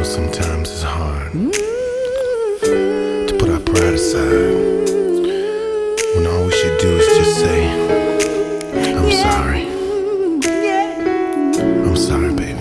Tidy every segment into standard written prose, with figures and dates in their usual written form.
sometimes it's hard to put our pride aside when all we should do is just say, I'm sorry. I'm sorry, baby.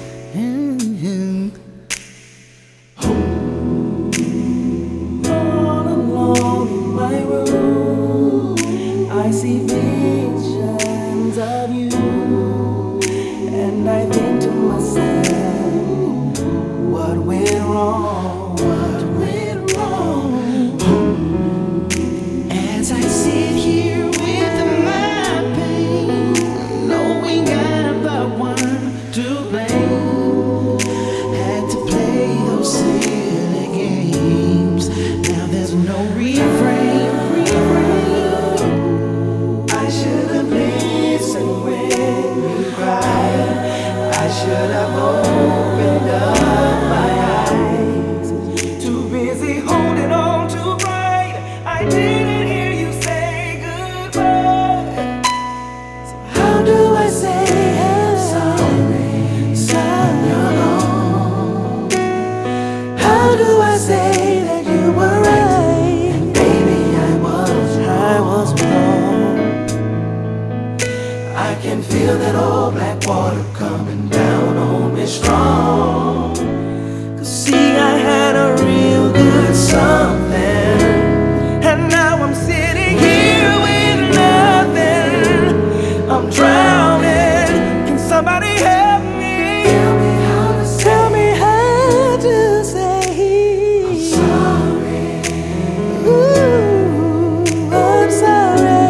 All alone in my room, I see visions of you, and I think to myself, what went wrong? What went wrong? As I sit here with my pain, knowing I'm the one to blame, had to play those silly games. Now there's no refrain. I should have listened when you cried. I should have opened up my eyes. Too busy holding on too bright, I didn't hear you say goodbye. So how do I say I'm sorry? You're gone. How do I say that you were right? And baby, I was wrong. I can feel that old black water coming down on me strong. 'Cause see, I had a real good something, and now I'm sitting here with nothing. I'm drowning. Can somebody help me? Tell me how to say, I'm sorry. Ooh, I'm sorry.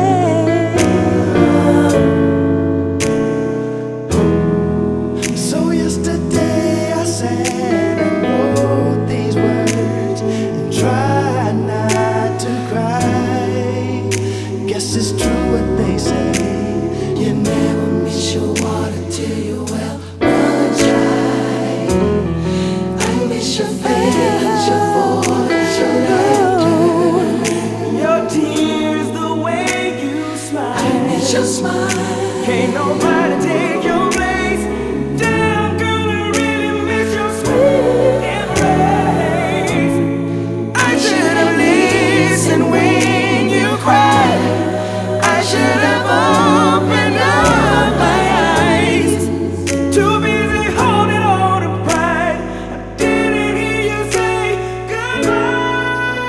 So yesterday I sat and wrote these words and tried not to cry. Guess it's true what they say, you never miss your water till your well runs dry. I miss your face, your voice, your laughter, your tears, the way you smile. I miss your smile. Can't nobody take your place. Damn girl, I really miss your sweet embrace. I should have listened when you cried. I should have opened up my eyes. Too busy holding on to pride, I didn't hear you say goodbye.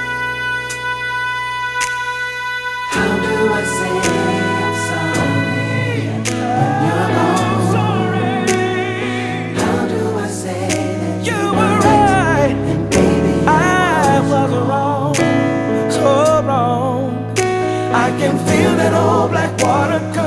How do I say I'm sorry when you're gone? How do I say that you were right? And baby, I was wrong, so wrong. I can feel that old black water